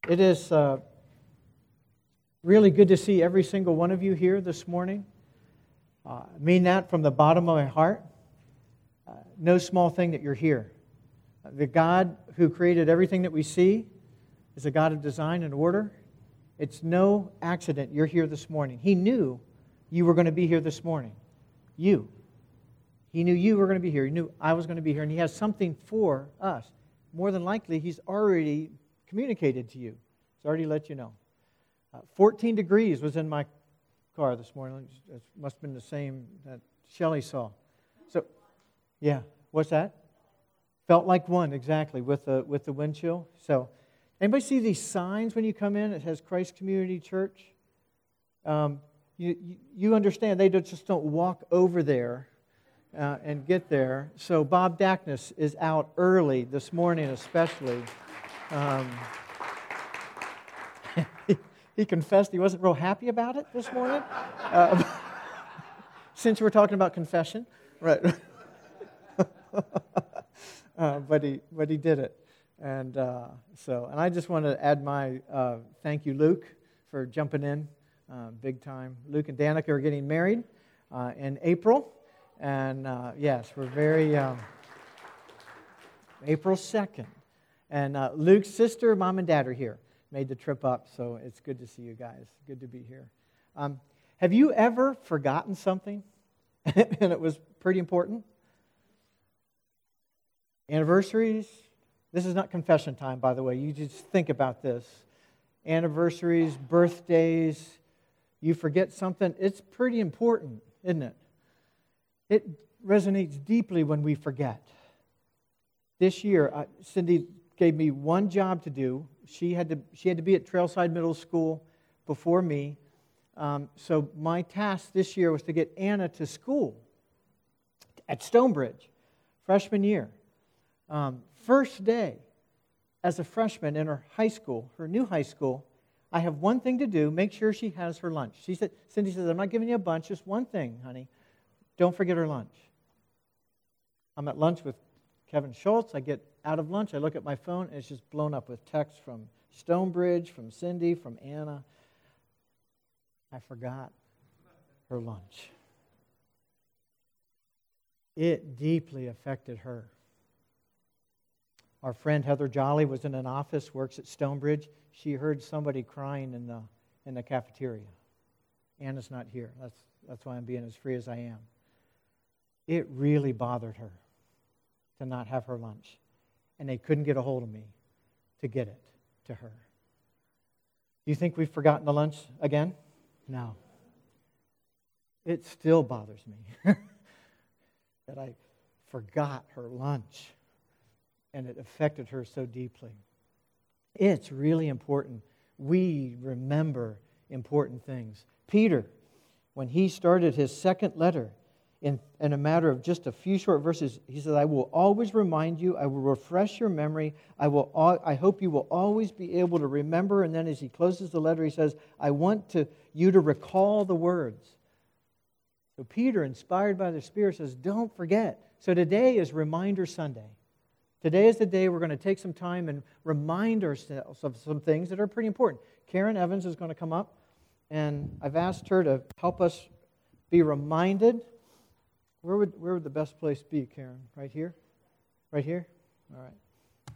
It is really good to see every single one of you here this morning. I mean that from the bottom of my heart. No small thing that you're here. The God who created everything that we see is a God of design and order. It's no accident you're here this morning. He knew you were going to be here this morning. You. He knew you were going to be here. He knew I was going to be here. And He has something for us. More than likely, He's already communicated to you. He's already let you know. 14 degrees was in my car this morning. It must have been the same that Shelley saw. So, yeah. What's that? Felt like one, exactly, with the wind chill. So, anybody see these signs when you come in? It has Christ Community Church. You understand, they just don't walk over there and get there. So Bob Dackness is out early this morning especially. He confessed he wasn't real happy about it this morning. Since we're talking about confession. Right. But he did it. And I just want to add my thank you, Luke, for jumping in big time. Luke and Danica are getting married in April. And yes, we're very, April 2nd. And Luke's sister, mom and dad are here. Made the trip up, so it's good to see you guys. Good to be here. Have you ever forgotten something and it was pretty important? Anniversaries. This is not confession time, by the way. You just think about this. Anniversaries, birthdays. You forget something. It's pretty important, isn't it? It resonates deeply when we forget. This year, Cindy gave me one job to do. She had to be at Trailside Middle School before me. So my task this year was to get Anna to school at Stonebridge, freshman year. First day as a freshman in her high school, her new high school, I have one thing to do, make sure she has her lunch. Cindy says, I'm not giving you a bunch, just one thing, honey. Don't forget her lunch. I'm at lunch with Kevin Schultz. I get out of lunch, I look at my phone, and it's just blown up with texts from Stonebridge, from Cindy, from Anna. I forgot her lunch. It deeply affected her. Our friend Heather Jolly was in an office, works at Stonebridge. She heard somebody crying in the cafeteria. Anna's not here. That's why I'm being as free as I am. It really bothered her to not have her lunch. And they couldn't get a hold of me to get it to her. Do you think we've forgotten the lunch again? No. It still bothers me that I forgot her lunch. And it affected her so deeply. It's really important. We remember important things. Peter, when he started his second letter, in a matter of just a few short verses, he said, I will always remind you, I will refresh your memory, I hope you will always be able to remember. And then as he closes the letter, he says, I want you to recall the words. So Peter, inspired by the Spirit, says, don't forget. So today is Reminder Sunday. Today is the day we're going to take some time and remind ourselves of some things that are pretty important. Karen Evans is going to come up, and I've asked her to help us be reminded. Where would the best place be, Karen? Right here? Right here? All right.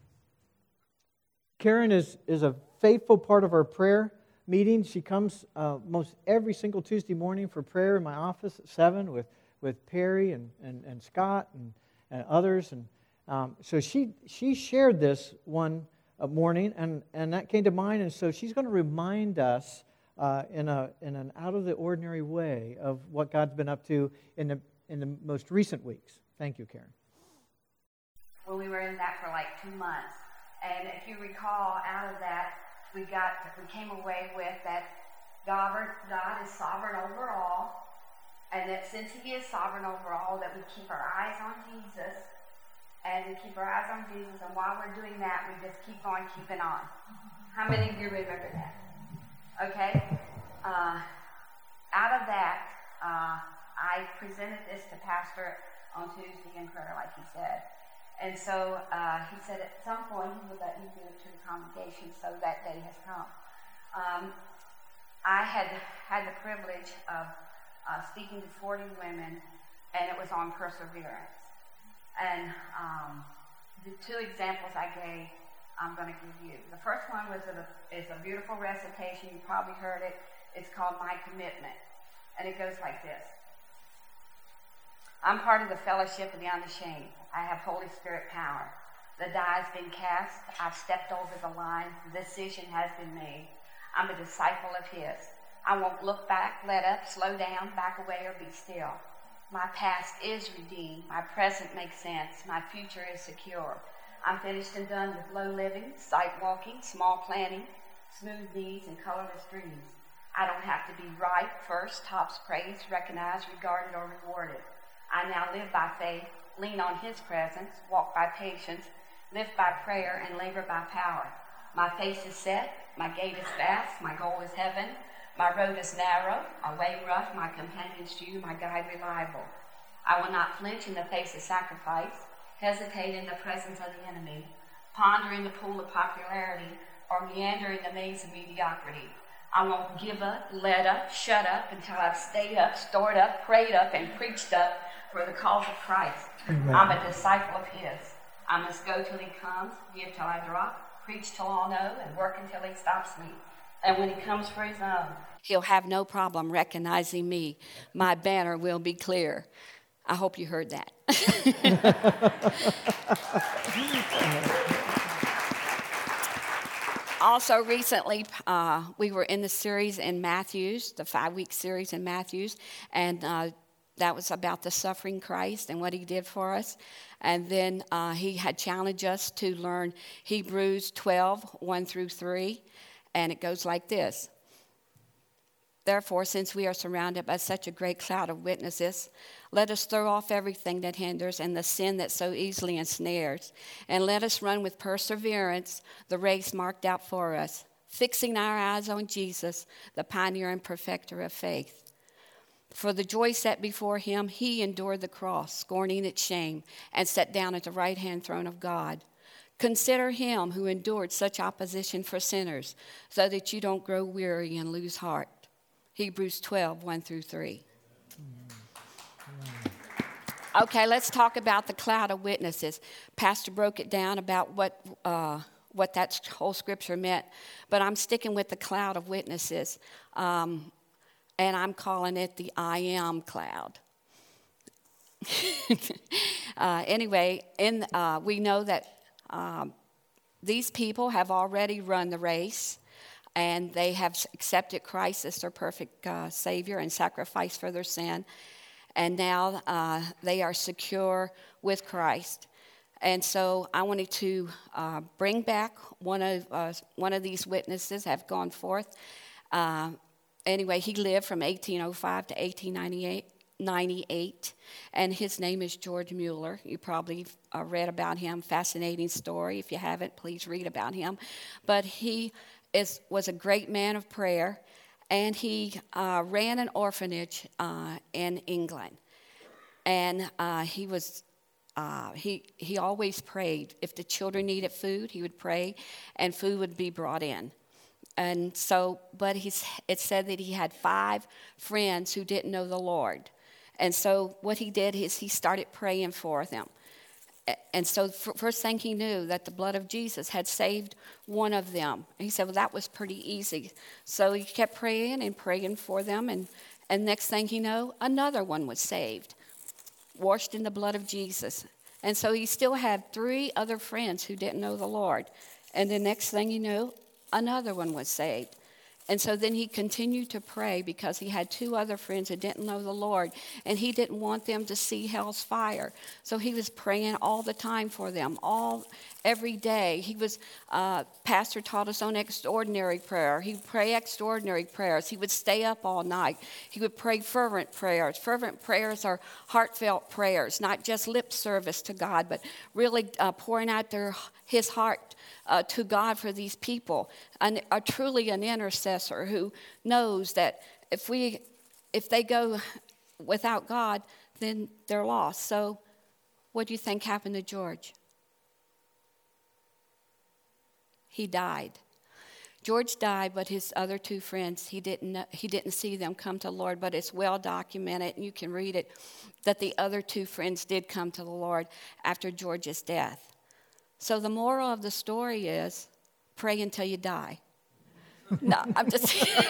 Karen is a faithful part of our prayer meeting. She comes most every single Tuesday morning for prayer in my office at 7 with Perry and Scott and others. And so she shared this one morning, and that came to mind. And so she's going to remind us in an out-of-the-ordinary way of what God's been up to in the most recent weeks. Thank you, Karen. Well, we were in that for like 2 months. And if you recall, out of that, we came away with that God is sovereign over all, and that since He is sovereign over all, that we keep our eyes on Jesus, and we keep our eyes on Jesus, and while we're doing that, we just keep on keeping on. How many of you remember that? Okay? Out of that, I presented this to Pastor on Tuesday in prayer, like he said. And so he said at some point he would let me give it to the congregation, so that day has come. I had had the privilege of speaking to 40 women, and it was on perseverance. And the two examples I gave, I'm going to give you. The first one is a beautiful recitation. You probably heard it. It's called My Commitment. And it goes like this. I'm part of the fellowship of the unashamed. I have Holy Spirit power. The die has been cast. I've stepped over the line. The decision has been made. I'm a disciple of His. I won't look back, let up, slow down, back away, or be still. My past is redeemed. My present makes sense. My future is secure. I'm finished and done with low living, sight walking, small planning, smooth knees, and colorless dreams. I don't have to be right first, tops praised, recognized, regarded, or rewarded. I now live by faith, lean on His presence, walk by patience, live by prayer, and labor by power. My face is set, my gate is fast, my goal is heaven, my road is narrow, my way rough, my companion's few, my guide reliable. I will not flinch in the face of sacrifice, hesitate in the presence of the enemy, ponder in the pool of popularity, or meander in the maze of mediocrity. I won't give up, let up, shut up until I've stayed up, stored up, prayed up, and preached up for the cause of Christ. Amen. I'm a disciple of His. I must go till He comes, give till I drop, preach till all know, and work until He stops me. And when He comes for His own, He'll have no problem recognizing me. My banner will be clear. I hope you heard that. Also, recently, we were in the series in Matthews, the 5-week series in Matthews, and that was about the suffering Christ and what He did for us. And then He had challenged us to learn Hebrews 12, 1 through 3, and it goes like this. Therefore, since we are surrounded by such a great cloud of witnesses, let us throw off everything that hinders and the sin that so easily ensnares, and let us run with perseverance the race marked out for us, fixing our eyes on Jesus, the pioneer and perfecter of faith. For the joy set before Him, He endured the cross, scorning its shame, and sat down at the right-hand throne of God. Consider Him who endured such opposition for sinners, so that you don't grow weary and lose heart. Hebrews 12, 1 through 3. Okay, let's talk about the cloud of witnesses. Pastor broke it down about what that whole scripture meant, but I'm sticking with the cloud of witnesses, and I'm calling it the I am cloud. Anyway, we know that these people have already run the race, and they have accepted Christ as their perfect Savior and sacrifice for their sin. And now they are secure with Christ. And so I wanted to bring back one of these witnesses have gone forth. Anyway, he lived from 1805 to 1898, and his name is George Mueller. You probably read about him. Fascinating story. If you haven't, please read about him. But he was a great man of prayer, and he ran an orphanage in England. And he always prayed. If the children needed food, he would pray, and food would be brought in. And so, but it said that he had 5 friends who didn't know the Lord. And so what he did is he started praying for them. And so first thing he knew, that the blood of Jesus had saved one of them. He said, well, that was pretty easy. So he kept praying and praying for them. And next thing you know, another one was saved, washed in the blood of Jesus. And so he still had 3 other friends who didn't know the Lord. And the next thing you know, another one was saved. And so then he continued to pray because he had 2 other friends that didn't know the Lord, and he didn't want them to see hell's fire. So he was praying all the time for them, every day. Pastor taught us on extraordinary prayer. He would pray extraordinary prayers. He would stay up all night. He would pray fervent prayers. Fervent prayers are heartfelt prayers, not just lip service to God, but really pouring out his heart to God for these people, and are truly an intercessor who knows that if they go without God, then they're lost. So what do you think happened to George? he died. George died, but his other two friends, he didn't see them come to the Lord, but it's well documented, and you can read it, that the other two friends did come to the Lord after George's death. So the moral of the story is, pray until you die. No, I'm just...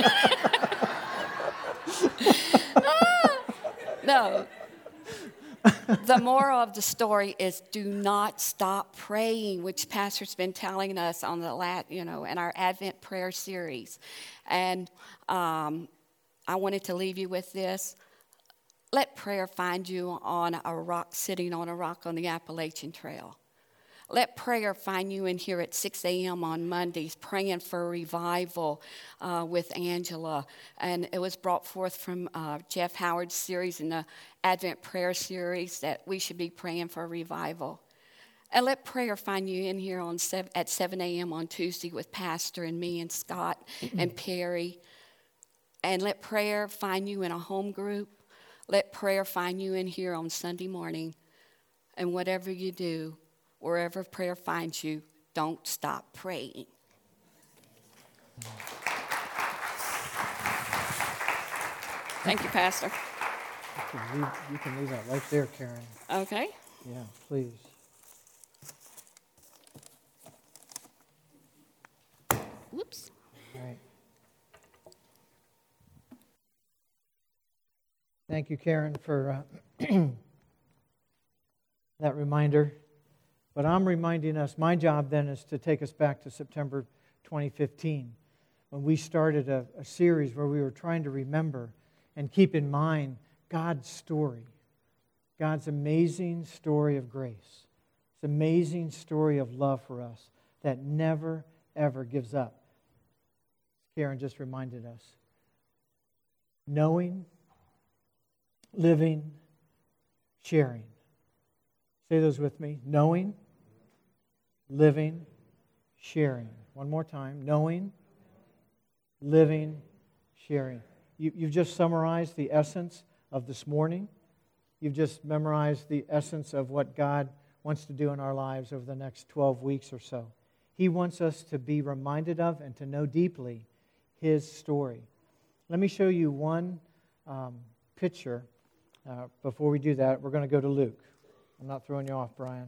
No. The moral of the story is do not stop praying, which Pastor's been telling us on the in our Advent prayer series. And I wanted to leave you with this. Let prayer find you on a rock, sitting on a rock on the Appalachian Trail. Let prayer find you in here at 6 a.m. on Mondays, praying for revival with Angela. And it was brought forth from Jeff Howard's series in the Advent prayer series that we should be praying for revival. And let prayer find you in here at 7 a.m. on Tuesday with Pastor and me and Scott and Perry. And let prayer find you in a home group. Let prayer find you in here on Sunday morning. And whatever you do, wherever prayer finds you, don't stop praying. Thank you, Pastor. You can leave that right there, Karen. Okay. Yeah, please. Whoops. All right. Thank you, Karen, for that reminder. But I'm reminding us, my job then is to take us back to September 2015, when we started a series where we were trying to remember and keep in mind God's story, God's amazing story of grace, His amazing story of love for us that never, ever gives up. Karen just reminded us. Knowing, living, sharing. Say those with me. Knowing, living, sharing. One more time. Knowing, living, sharing. You've just summarized the essence of this morning. You've just memorized the essence of what God wants to do in our lives over the next 12 weeks or so. He wants us to be reminded of and to know deeply His story. Let me show you one picture. Before we do that, we're going to go to Luke. I'm not throwing you off, Brian.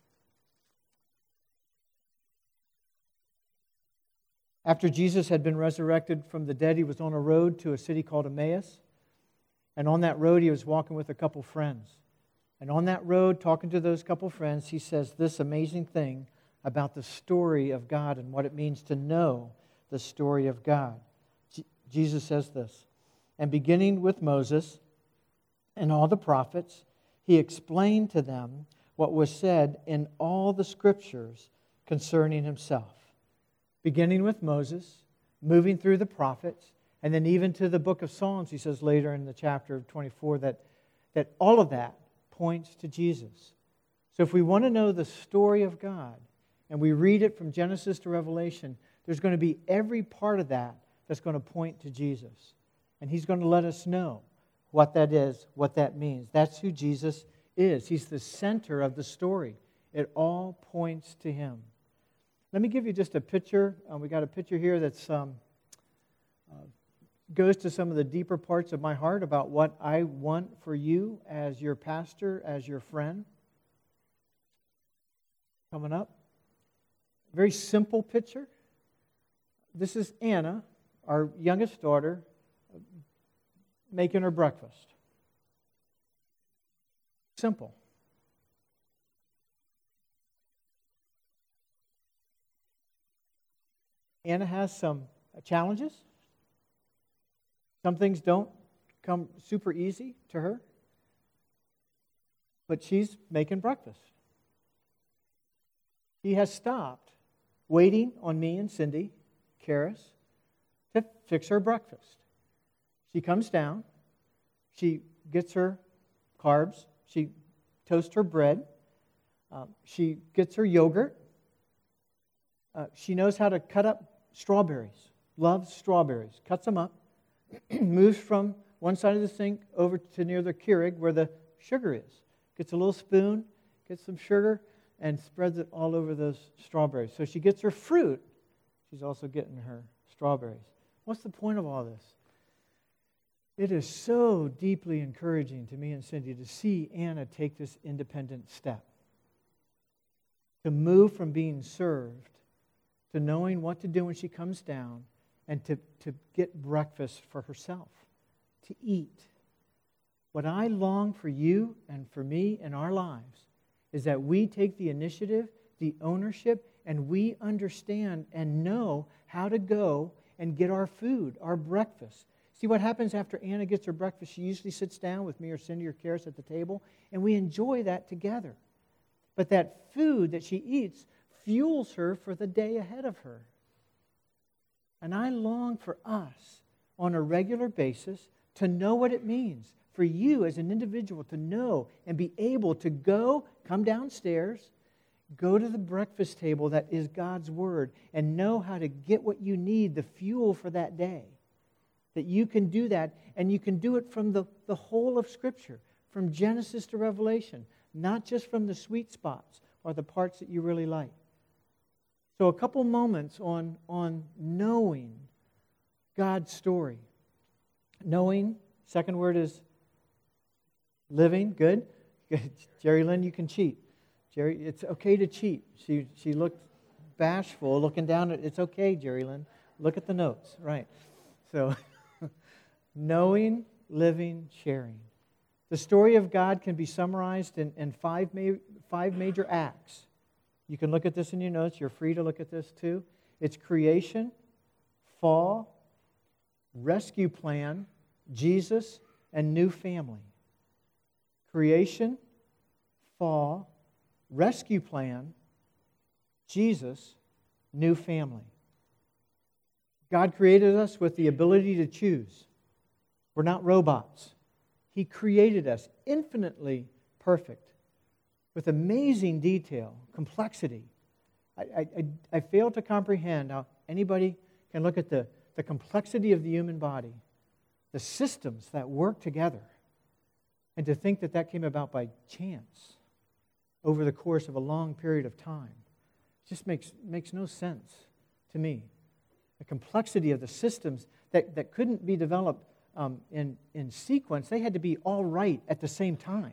After Jesus had been resurrected from the dead, He was on a road to a city called Emmaus. And on that road, He was walking with a couple friends. And on that road, talking to those couple friends, He says this amazing thing about the story of God and what it means to know the story of God. Jesus says this, and beginning with Moses and all the prophets, He explained to them what was said in all the Scriptures concerning Himself. Beginning with Moses, moving through the prophets, and then even to the book of Psalms, He says later in the chapter of 24 that all of that points to Jesus. So if we want to know the story of God, and we read it from Genesis to Revelation, there's going to be every part of that that's going to point to Jesus. And He's going to let us know what that is, what that means. That's who Jesus is. He's the center of the story. It all points to Him. Let me give you just a picture. We got a picture here that's goes to some of the deeper parts of my heart about what I want for you as your pastor, as your friend. Coming up. Very simple picture. This is Anna, our youngest daughter, making her breakfast. Simple. Anna has some challenges. Some things don't come super easy to her. But she's making breakfast. She has stopped waiting on me and Cindy, Karis, to fix her breakfast. She comes down. She gets her carbs. She toasts her bread. She gets her yogurt. She knows how to cut up strawberries. Loves strawberries. Cuts them up. Moves from one side of the sink over to near the Keurig where the sugar is. Gets a little spoon, gets some sugar, and spreads it all over those strawberries. So she gets her fruit She's also getting her strawberries. What's the point of all this? It is so deeply encouraging to me and Cindy to see Anna take this independent step. To move from being served to knowing what to do when she comes down and to get breakfast for herself, to eat. What I long for you and for me in our lives is that we take the initiative, the ownership, and we understand and know how to go and get our food, our breakfast. See what happens after Anna gets her breakfast? She usually sits down with me or Cindy or Karis at the table, and we enjoy that together. But that food that she eats fuels her for the day ahead of her. And I long for us on a regular basis to know what it means for you as an individual to know and be able to come downstairs, go to the breakfast table that is God's Word, and know how to get what you need, the fuel for that day. That you can do that, and you can do it from the whole of Scripture, from Genesis to Revelation, not just from the sweet spots or the parts that you really like. So a couple moments on knowing God's story. Knowing, second word is living, good. Jerry Lynn, you can cheat. Jerry, it's okay to cheat. She looked bashful looking down at, it's okay, Jerry Lynn. Look at the notes, right. So, knowing, living, sharing. The story of God can be summarized in five major acts. You can look at this in your notes. You're free to look at this too. It's creation, fall, rescue plan, Jesus, and new family. Creation, fall, rescue plan, Jesus, new family. God created us with the ability to choose. We're not robots. He created us infinitely perfect, with amazing detail, complexity. I fail to comprehend how anybody can look at the complexity of the human body, the systems that work together, and to think that that came about by chance over the course of a long period of time. It just makes no sense to me. The complexity of the systems that couldn't be developed in sequence, they had to be all right at the same time.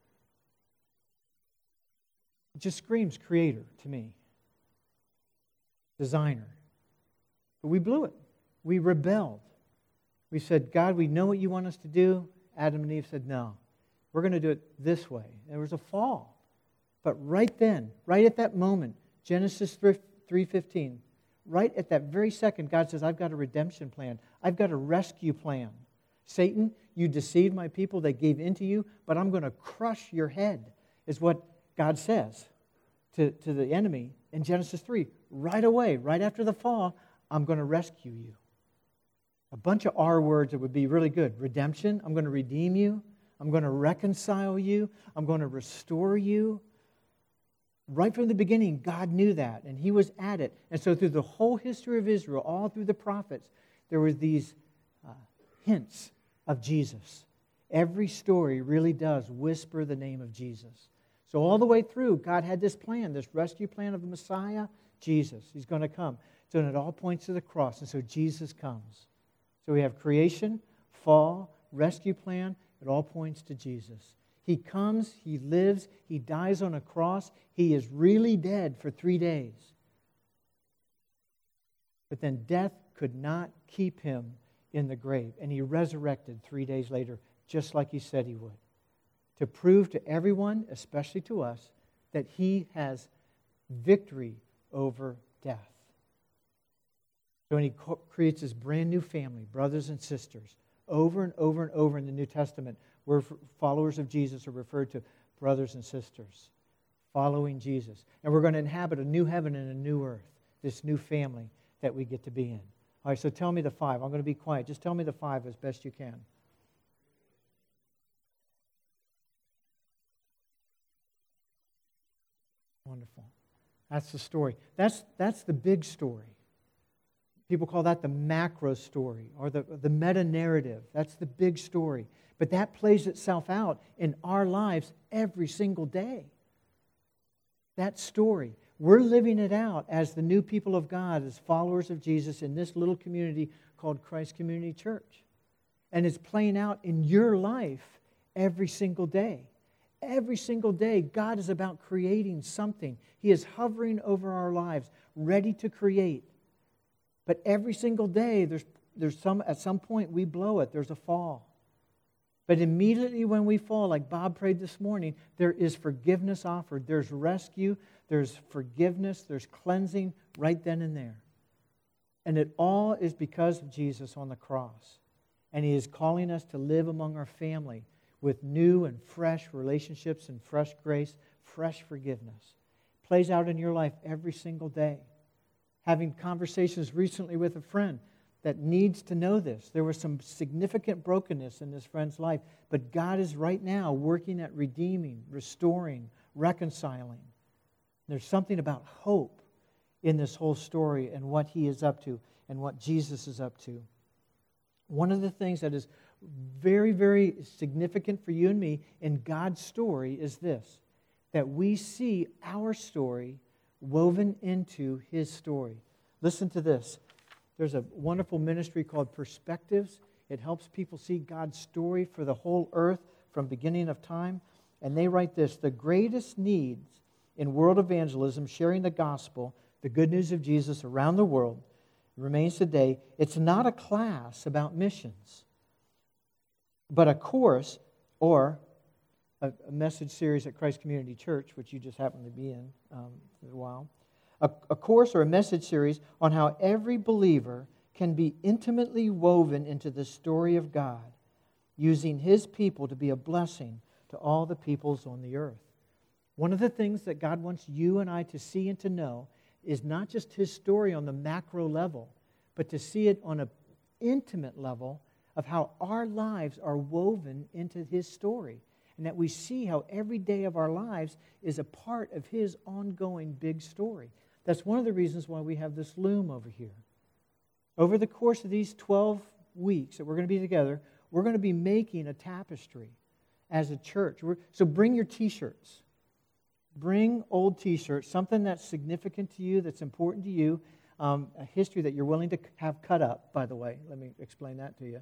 It just screams creator to me. Designer. But we blew it. We rebelled. We said, God, we know what you want us to do. Adam and Eve said, no. We're going to do it this way. There was a fall. But right then, right at that moment, Genesis 3:15, right at that very second, God says, I've got a redemption plan. I've got a rescue plan. Satan, you deceived my people. They gave in to you, but I'm going to crush your head, is what God says to the enemy in Genesis 3. Right away, right after the fall, I'm going to rescue you. A bunch of R words that would be really good. Redemption, I'm going to redeem you. I'm going to reconcile you. I'm going to restore you. Right from the beginning, God knew that, and He was at it. And so through the whole history of Israel, all through the prophets, there were these hints of Jesus. Every story really does whisper the name of Jesus. So all the way through, God had this plan, this rescue plan of the Messiah, Jesus. He's going to come. So it all points to the cross, and so Jesus comes. So we have creation, fall, rescue plan. It all points to Jesus. He comes, He lives, He dies on a cross. He is really dead for 3 days. But then death could not keep Him in the grave. And He resurrected 3 days later, just like He said He would, to prove to everyone, especially to us, that He has victory over death. So when He creates this brand new family, brothers and sisters, over and over and over in the New Testament, where followers of Jesus are referred to brothers and sisters, following Jesus. And we're going to inhabit a new heaven and a new earth, this new family that we get to be in. All right, so tell me the 5. I'm going to be quiet. Just tell me the 5 as best you can. Wonderful. That's the story. That's the big story. People call that the macro story or the meta-narrative. That's the big story. But that plays itself out in our lives every single day. That story. We're living it out as the new people of God, as followers of Jesus in this little community called Christ Community Church. And it's playing out in your life every single day. Every single day, God is about creating something. He is hovering over our lives, ready to create. But every single day, at some point we blow it. There's a fall. But immediately when we fall, like Bob prayed this morning, there is forgiveness offered. There's rescue, there's forgiveness, there's cleansing right then and there. And it all is because of Jesus on the cross. And He is calling us to live among our family with new and fresh relationships and fresh grace, fresh forgiveness. It plays out in your life every single day. Having conversations recently with a friend that needs to know this. There was some significant brokenness in this friend's life, but God is right now working at redeeming, restoring, reconciling. There's something about hope in this whole story and what He is up to and what Jesus is up to. One of the things that is very, very significant for you and me in God's story is this, that we see our story woven into His story. Listen to this. There's a wonderful ministry called Perspectives. It helps people see God's story for the whole earth from beginning of time. And they write this: the greatest needs in world evangelism, sharing the gospel, the good news of Jesus around the world, remains today. It's not a class about missions, but a course or a message series at Christ Community Church, which you just happen to be in for a while. A course or a message series on how every believer can be intimately woven into the story of God, using His people to be a blessing to all the peoples on the earth. One of the things that God wants you and I to see and to know is not just His story on the macro level, but to see it on an intimate level of how our lives are woven into His story. And that we see how every day of our lives is a part of His ongoing big story. That's one of the reasons why we have this loom over here. Over the course of these 12 weeks that we're going to be together, we're going to be making a tapestry as a church. So bring your T-shirts. Bring old T-shirts, something that's significant to you, that's important to you, a history that you're willing to have cut up, by the way. Let me explain that to you.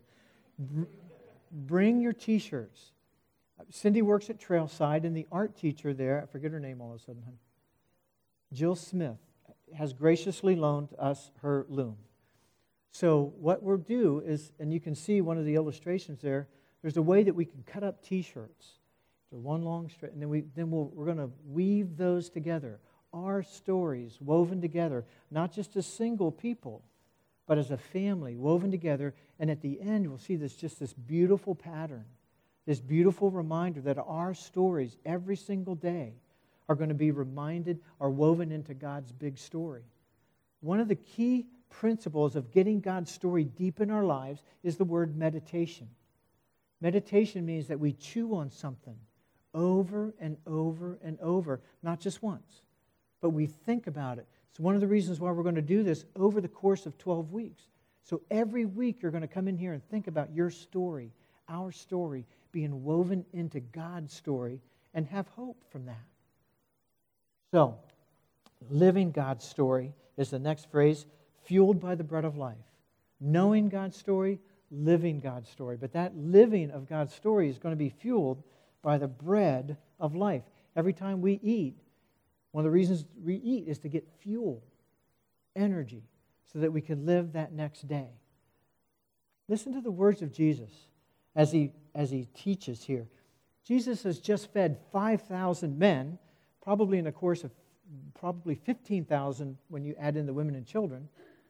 Bring your T-shirts. Cindy works at Trailside, and the art teacher there, I forget her name all of a sudden, Jill Smith, has graciously loaned us her loom. So what we'll do is, and you can see one of the illustrations there, there's a way that we can cut up T-shirts. So one long straight, and we're going to weave those together. Our stories woven together, not just as single people, but as a family woven together. And at the end, we'll see this beautiful pattern, this beautiful reminder that our stories every single day are going to be reminded or woven into God's big story. One of the key principles of getting God's story deep in our lives is the word meditation. Meditation means that we chew on something over and over and over, not just once, but we think about it. It's one of the reasons why we're going to do this over the course of 12 weeks. So every week you're going to come in here and think about your story, our story, being woven into God's story, and have hope from that. So, living God's story is the next phrase, fueled by the bread of life. Knowing God's story, living God's story. But that living of God's story is going to be fueled by the bread of life. Every time we eat, one of the reasons we eat is to get fuel, energy, so that we can live that next day. Listen to the words of Jesus as he teaches here. Jesus has just fed 5,000 men, probably in the course of 15,000 when you add in the women and children.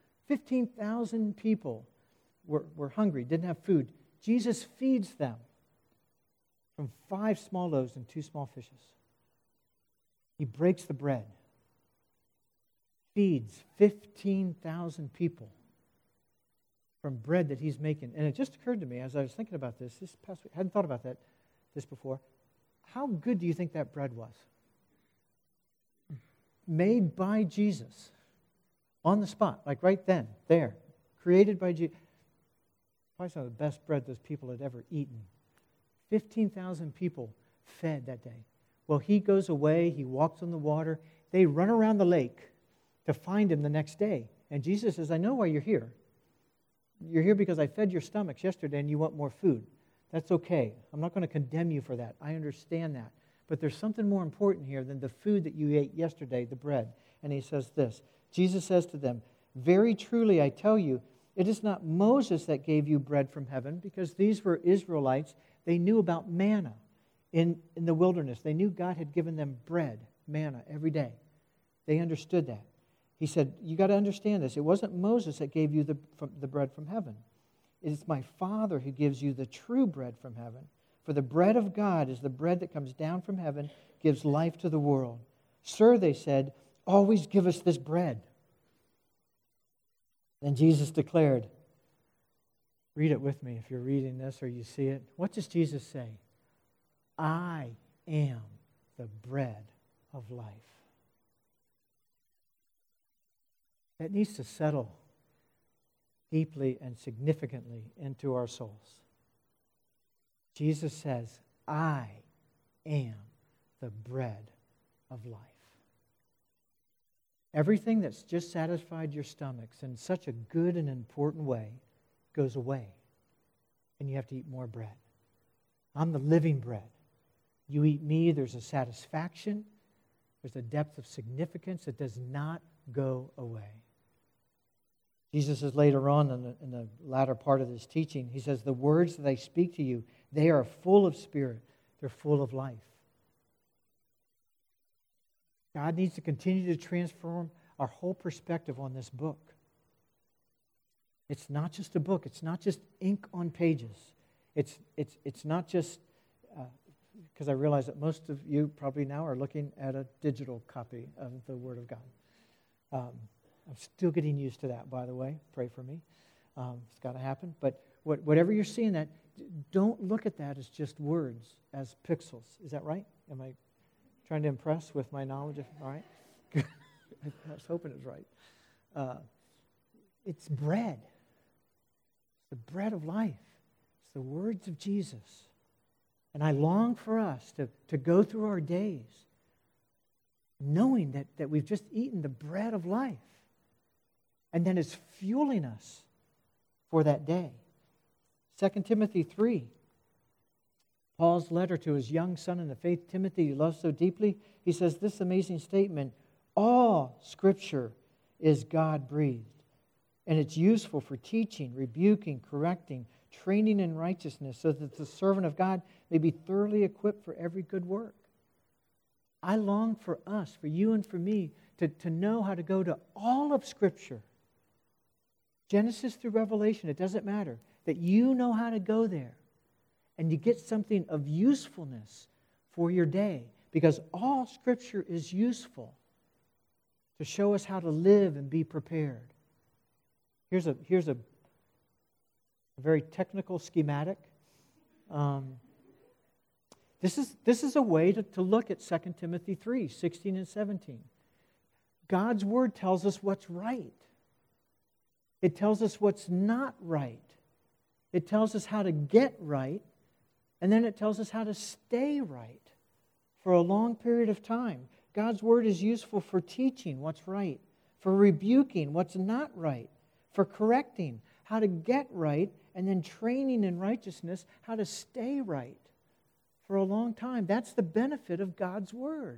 15,000 people were hungry, didn't have food. Jesus feeds them from 5 small loaves and 2 small fishes. He breaks the bread, feeds 15,000 people from bread that He's making. And it just occurred to me as I was thinking about this past week, I hadn't thought about this before. How good do you think that bread was? Made by Jesus on the spot, like right then, there, created by Jesus. Probably some of the best bread those people had ever eaten. 15,000 people fed that day. Well, He goes away, He walks on the water, they run around the lake to find him the next day. And Jesus says, I know why you're here. You're here because I fed your stomachs yesterday and you want more food. That's okay. I'm not going to condemn you for that. I understand that. But there's something more important here than the food that you ate yesterday, the bread. And he says this. Jesus says to them, very truly I tell you, it is not Moses that gave you bread from heaven, because these were Israelites. They knew about manna in the wilderness. They knew God had given them bread, manna, every day. They understood that. He said, you got to understand this. It wasn't Moses that gave you the bread from heaven. It is my Father who gives you the true bread from heaven. For the bread of God is the bread that comes down from heaven, gives life to the world. Sir, they said, always give us this bread. Then Jesus declared, read it with me if you're reading this or you see it. What does Jesus say? I am the bread of life. That needs to settle deeply and significantly into our souls. Jesus says, I am the bread of life. Everything that's just satisfied your stomachs in such a good and important way goes away, and you have to eat more bread. I'm the living bread. You eat me, there's a satisfaction, there's a depth of significance that does not go away. Jesus says later on in the latter part of this teaching, he says, the words that I speak to you, they are full of spirit. They're full of life. God needs to continue to transform our whole perspective on this book. It's not just a book. It's not just ink on pages. It's not just, because I realize that most of you probably now are looking at a digital copy of the Word of God. I'm still getting used to that, by the way. Pray for me. It's got to happen. But whatever you're seeing that, don't look at that as just words, as pixels. Is that right? Am I trying to impress with my knowledge? All right. Good. I was hoping it was right. It's bread. It's the bread of life. It's the words of Jesus. And I long for us to go through our days knowing that we've just eaten the bread of life. And then it's fueling us for that day. 2 Timothy 3, Paul's letter to his young son in the faith, Timothy, he loves so deeply. He says this amazing statement, all Scripture is God-breathed, and it's useful for teaching, rebuking, correcting, training in righteousness, so that the servant of God may be thoroughly equipped for every good work. I long for us, for you and for me, to know how to go to all of Scripture. Genesis through Revelation, it doesn't matter. That you know how to go there and you get something of usefulness for your day, because all Scripture is useful to show us how to live and be prepared. Here's a very technical schematic. This is a way to look at 2 Timothy 3, 16 and 17. God's Word tells us what's right. It tells us what's not right. It tells us how to get right, and then it tells us how to stay right for a long period of time. God's Word is useful for teaching what's right, for rebuking what's not right, for correcting how to get right, and then training in righteousness how to stay right for a long time. That's the benefit of God's Word.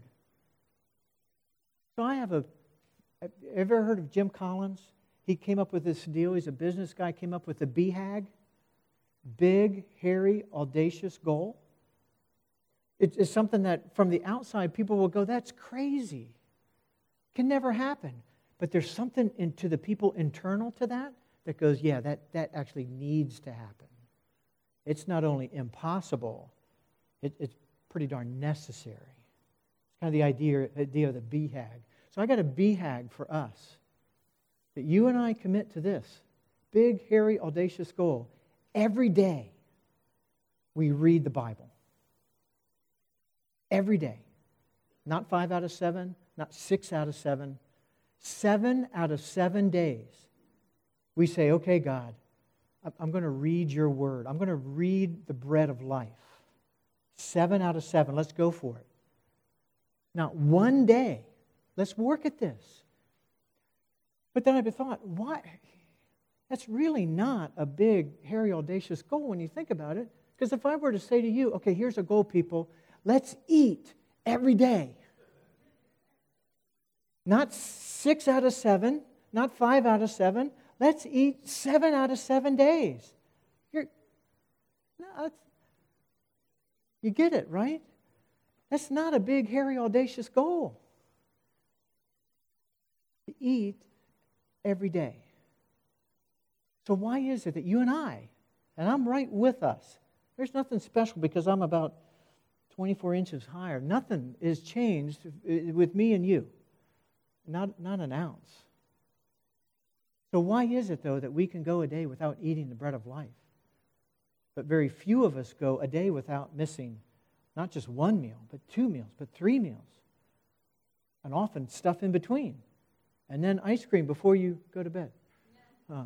So have you ever heard of Jim Collins? He came up with this deal. He's a business guy, came up with the BHAG, big, hairy, audacious goal. It's something that from the outside people will go, that's crazy. Can never happen. But there's something to the people internal to that goes, yeah, that actually needs to happen. It's not only impossible, it's pretty darn necessary. It's kind of the idea of the BHAG. So I got a BHAG for us. That you and I commit to this big, hairy, audacious goal. Every day, we read the Bible. Every day. Not 5 out of 7, not 6 out of 7. 7 out of 7 days, we say, okay, God, I'm going to read your Word. I'm going to read the bread of life. 7 out of 7. Let's go for it. Not one day Let's work at this. But then I thought, why? That's really not a big, hairy, audacious goal when you think about it. Because if I were to say to you, okay, here's a goal, people, let's eat every day. Not 6 out of 7, not 5 out of 7. Let's eat 7 out of 7 days. You get it, right? That's not a big, hairy, audacious goal. To eat every day. So why is it that you and I'm right with us, there's nothing special because I'm about 24 inches higher. Nothing is changed with me and you. Not an ounce. So why is it, though, that we can go a day without eating the bread of life? But very few of us go a day without missing not just 1 meal, but 2 meals, but 3 meals. And often stuff in between. And then ice cream before you go to bed. So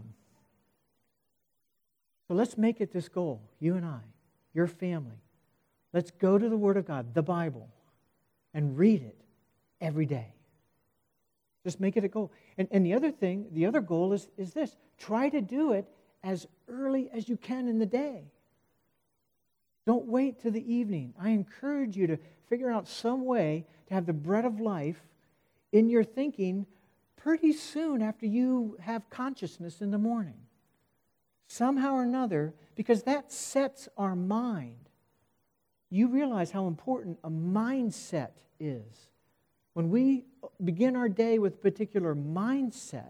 let's make it this goal, you and I, your family. Let's go to the Word of God, the Bible, and read it every day. Just make it a goal. And the other goal is this. Try to do it as early as you can in the day. Don't wait till the evening. I encourage you to figure out some way to have the bread of life in your thinking pretty soon after you have consciousness in the morning. Somehow or another, because that sets our mind. You realize how important a mindset is. When we begin our day with a particular mindset,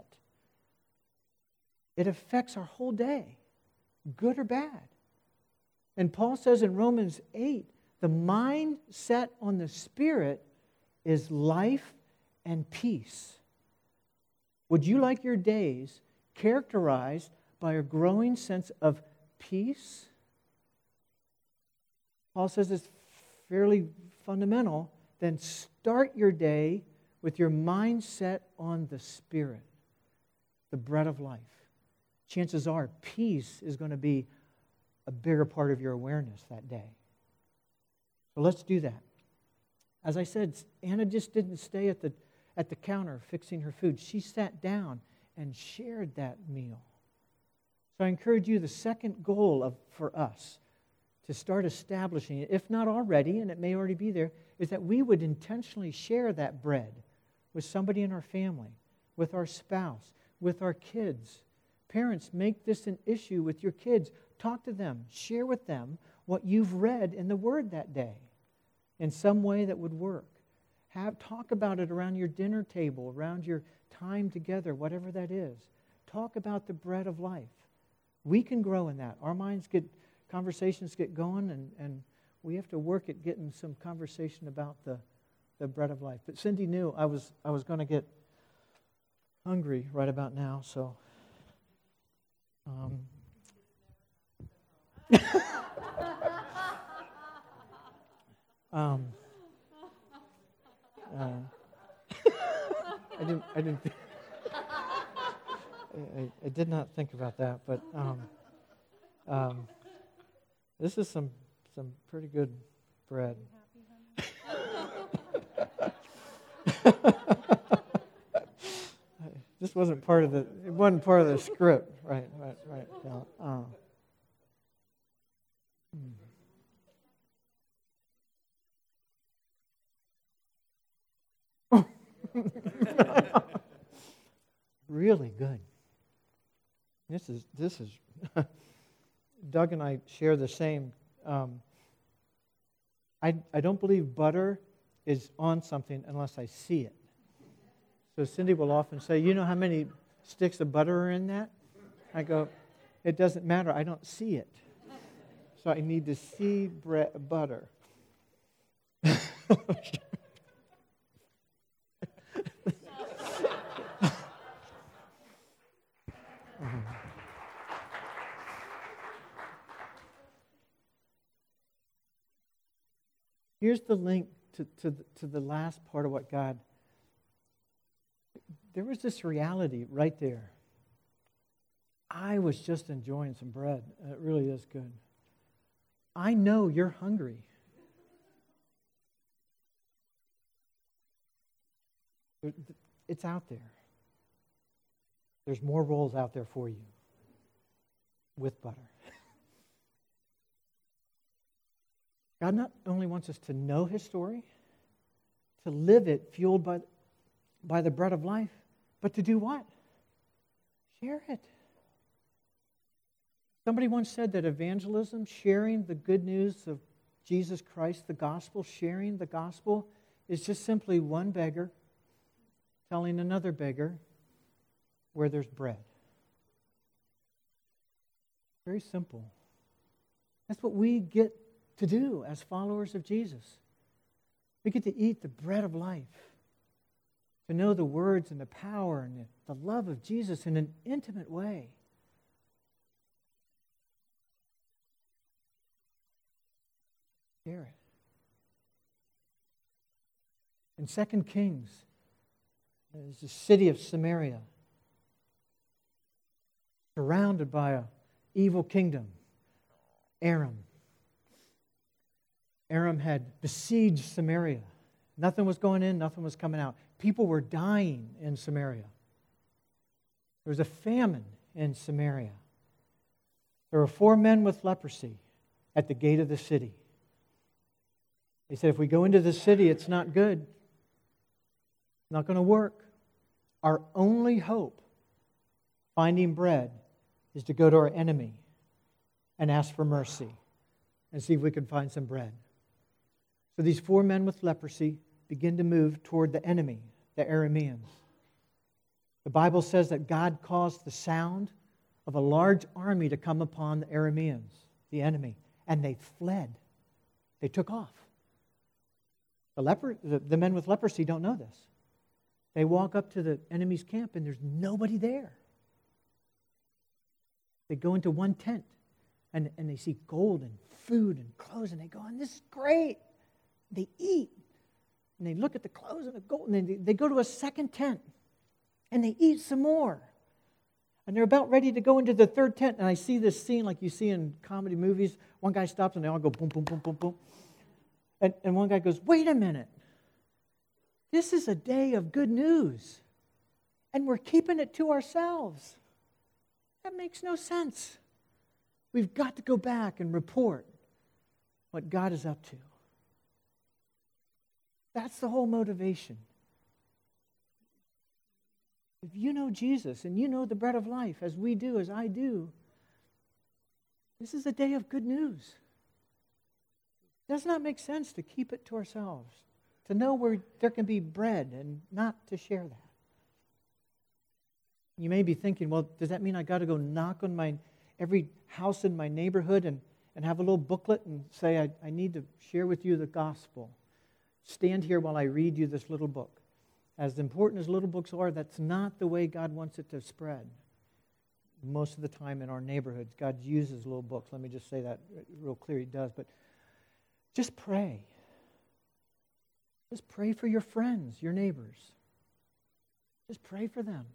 it affects our whole day, good or bad. And Paul says in Romans 8, the mind set on the Spirit is life and peace. Would you like your days characterized by a growing sense of peace? Paul says it's fairly fundamental. Then start your day with your mind set on the Spirit, the bread of life. Chances are peace is going to be a bigger part of your awareness that day. So let's do that. As I said, Anna just didn't stay at the counter fixing her food. She sat down and shared that meal. So I encourage you, the second goal for us to start establishing it, if not already, and it may already be there, is that we would intentionally share that bread with somebody in our family, with our spouse, with our kids. Parents, make this an issue with your kids. Talk to them. Share with them what you've read in the Word that day in some way that would work. Talk about it around your dinner table, around your time together, whatever that is. Talk about the bread of life. We can grow in that. Our conversations get going, and we have to work at getting some conversation about the bread of life. But Cindy knew I was going to get hungry right about now, so I did not think about that, but this is some pretty good bread. This wasn't part of the script, right. Yeah. Really good. This is Doug and I share the same. I don't believe butter is on something unless I see it. So Cindy will often say, you know how many sticks of butter are in that? I go, it doesn't matter, I don't see it. So I need to see butter. Here's the link to the last part of what God... There was this reality right there. I was just enjoying some bread. It really is good. I know you're hungry. It's out there. There's more rolls out there for you with butter. God not only wants us to know His story, to live it fueled by the bread of life, but to do what? Share it. Somebody once said that evangelism, sharing the good news of Jesus Christ, the gospel, sharing the gospel, is just simply one beggar telling another beggar where there's bread. Very simple. That's what we get to do as followers of Jesus. We get to eat the bread of life, to know the words and the power and the love of Jesus in an intimate way. Share it. In 2 Kings, there's the city of Samaria, surrounded by an evil kingdom, Aram. Aram had besieged Samaria. Nothing was going in, nothing was coming out. People were dying in Samaria. There was a famine in Samaria. There were 4 men with leprosy at the gate of the city. They said, if we go into the city, it's not good. It's not going to work. Our only hope, finding bread, is to go to our enemy and ask for mercy and see if we can find some bread. So these 4 men with leprosy begin to move toward the enemy, the Arameans. The Bible says that God caused the sound of a large army to come upon the Arameans, the enemy, and they fled. They took off. The men with leprosy don't know this. They walk up to the enemy's camp and there's nobody there. They go into one tent and they see gold and food and clothes and they go, and this is great. They eat and they look at the clothes and the gold and they go to a second tent and they eat some more. And they're about ready to go into the third tent, and I see this scene like you see in comedy movies. One guy stops and they all go boom, boom, boom, boom, boom. And one guy goes, wait a minute. This is a day of good news, and we're keeping it to ourselves. That makes no sense. We've got to go back and report what God is up to. That's the whole motivation. If you know Jesus and you know the bread of life, as we do, as I do, this is a day of good news. It does not make sense to keep it to ourselves, to know where there can be bread and not to share that. You may be thinking, well, does that mean I got to go knock on every house in my neighborhood and have a little booklet and say, I need to share with you the gospel? Stand here while I read you this little book. As important as little books are, that's not the way God wants it to spread. Most of the time in our neighborhoods, God uses little books. Let me just say that real clear, He does. But just pray. Just pray for your friends, your neighbors. Just pray for them.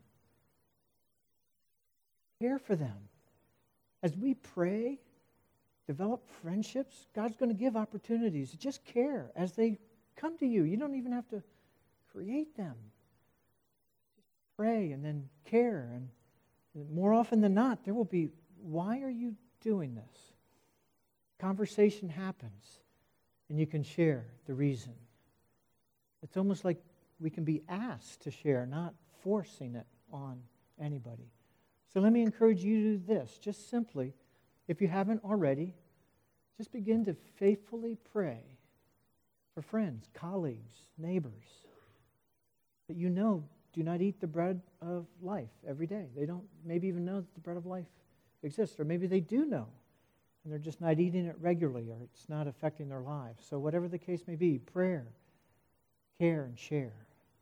Care for them. As we pray, develop friendships, God's going to give opportunities. Just care as they come to you. You don't even have to create them. Just pray and then care. And more often than not, there will be, why are you doing this? Conversation happens, and you can share the reason. It's almost like we can be asked to share, not forcing it on anybody. So let me encourage you to do this. Just simply, if you haven't already, just begin to faithfully pray for friends, colleagues, neighbors that you know do not eat the bread of life every day. They don't maybe even know that the bread of life exists, or maybe they do know, and they're just not eating it regularly, or it's not affecting their lives. So whatever the case may be, prayer, care, and share.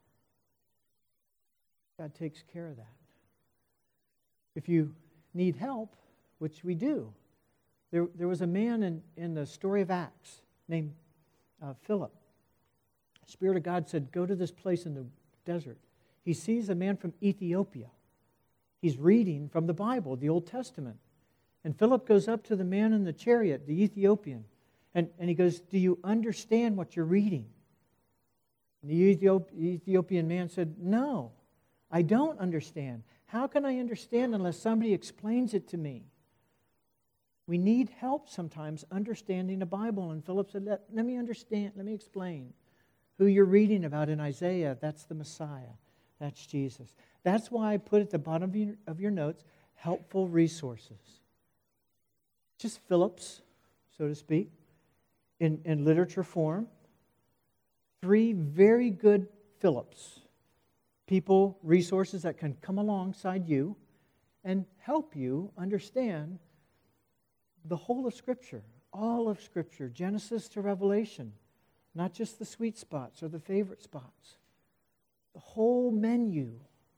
God takes care of that. If you need help, which we do, there was a man in the story of Acts named Philip. The Spirit of God said, go to this place in the desert. He sees a man from Ethiopia. He's reading from the Bible, the Old Testament. And Philip goes up to the man in the chariot, the Ethiopian, and he goes, do you understand what you're reading? And the Ethiopian man said, no, I don't understand. How can I understand unless somebody explains it to me? We need help sometimes understanding the Bible. And Philip said, let me understand, let me explain. Who you're reading about in Isaiah, that's the Messiah. That's Jesus. That's why I put at the bottom of your notes, helpful resources. Just Phillips, so to speak, in literature form. 3 very good Phillips. People, resources that can come alongside you and help you understand the whole of Scripture, all of Scripture, Genesis to Revelation, not just the sweet spots or the favorite spots. The whole menu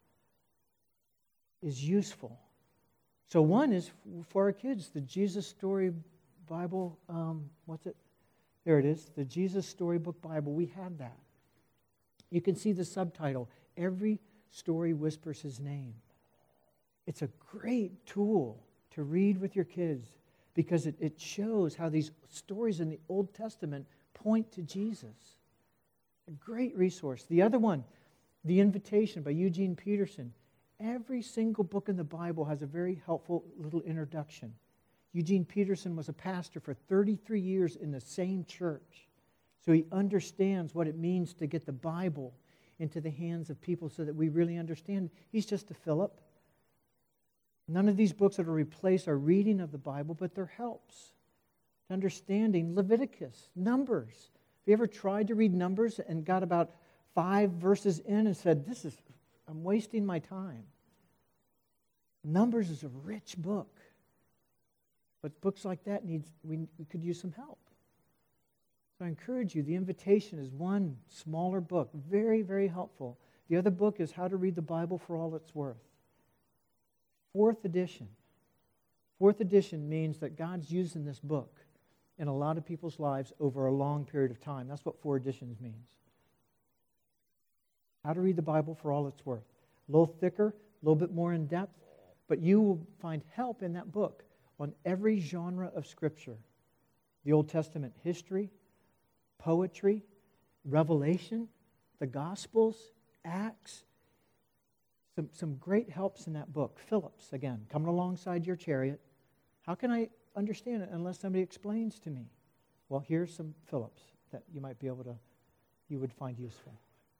is useful. So one is for our kids, the Jesus Story Bible, what's it? There it is, the Jesus Storybook Bible. We have that. You can see the subtitle, Every Story Whispers His Name. It's a great tool to read with your kids because it shows how these stories in the Old Testament point to Jesus. A great resource. The other one, The Invitation by Eugene Peterson. Every single book in the Bible has a very helpful little introduction. Eugene Peterson was a pastor for 33 years in the same church. So he understands what it means to get the Bible into the hands of people so that we really understand. He's just a Philip. None of these books that are replaced our reading of the Bible, but they're helps to understanding Leviticus, Numbers. Have you ever tried to read Numbers and got about 5 verses in and said, I'm wasting my time? Numbers is a rich book. But books like that we could use some help. So I encourage you, The Invitation is one smaller book, very, very helpful. The other book is How to Read the Bible for All It's Worth. 4th edition. 4th edition means that God's using this book in a lot of people's lives over a long period of time. That's what 4 editions means. How to Read the Bible for All It's Worth. A little thicker, a little bit more in depth, but you will find help in that book on every genre of Scripture. The Old Testament history, poetry, Revelation, the Gospels, Acts. Some great helps in that book. Phillips, again, coming alongside your chariot. How can I understand it unless somebody explains to me? Well, here's some Phillips that you might be able to, you would find useful.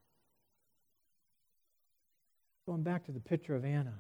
Going back to the picture of Anna,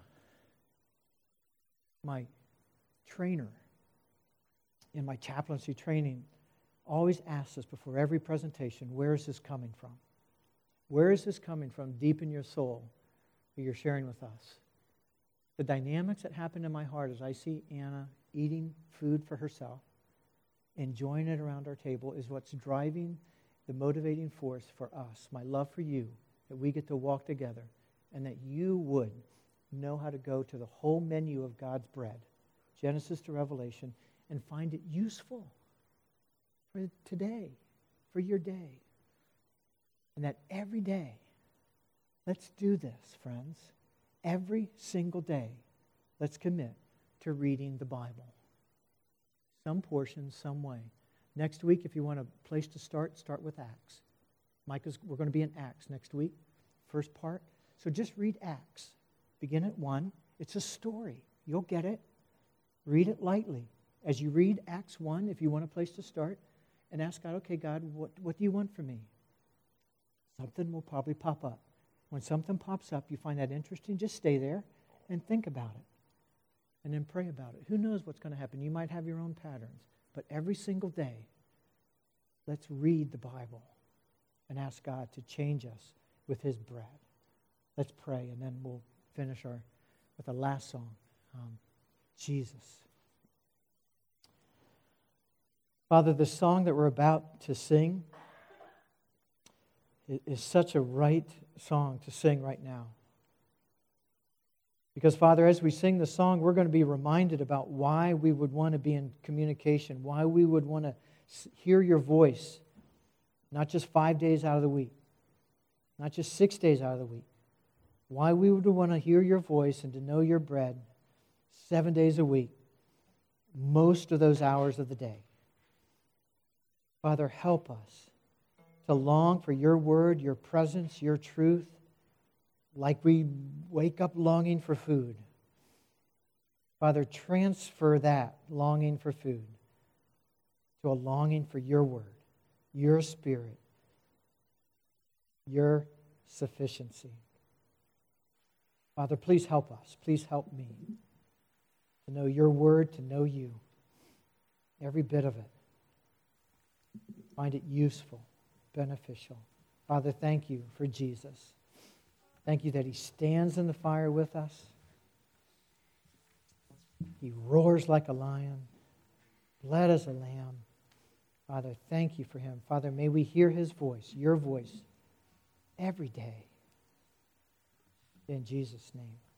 my trainer in my chaplaincy training always asks us before every presentation, where is this coming from? Where is this coming from deep in your soul that you're sharing with us? The dynamics that happen in my heart as I see Anna eating food for herself, enjoying it around our table, is what's driving the motivating force for us. My love for you, that we get to walk together, and that you would know how to go to the whole menu of God's bread, Genesis to Revelation, and find it useful for today, for your day. And that every day, let's do this, friends. Every single day, let's commit to reading the Bible. Some portion, some way. Next week, if you want a place to start with Acts. We're going to be in Acts next week, first part. So just read Acts. Begin at 1. It's a story. You'll get it. Read it lightly. As you read Acts 1, if you want a place to start, and ask God, okay, God, what do you want from me? Something will probably pop up. When something pops up, you find that interesting, just stay there and think about it. And then pray about it. Who knows what's going to happen? You might have your own patterns. But every single day, let's read the Bible and ask God to change us with His bread. Let's pray, and then we'll finish with the last song, Jesus. Father, the song that we're about to sing is such a right song to sing right now. Because, Father, as we sing the song, we're going to be reminded about why we would want to be in communication, why we would want to hear your voice, not just 5 days out of the week, not just 6 days out of the week, why we would want to hear your voice and to know your bread 7 days a week, most of those hours of the day. Father, help us to long for your word, your presence, your truth, like we wake up longing for food. Father, transfer that longing for food to a longing for your word, your spirit, your sufficiency. Father, please help us. Please help me to know your word, to know you, every bit of it. Find it useful, beneficial. Father, thank you for Jesus. Thank you that he stands in the fire with us. He roars like a lion, bled as a lamb. Father, thank you for him. Father, may we hear his voice, your voice, every day. In Jesus' name.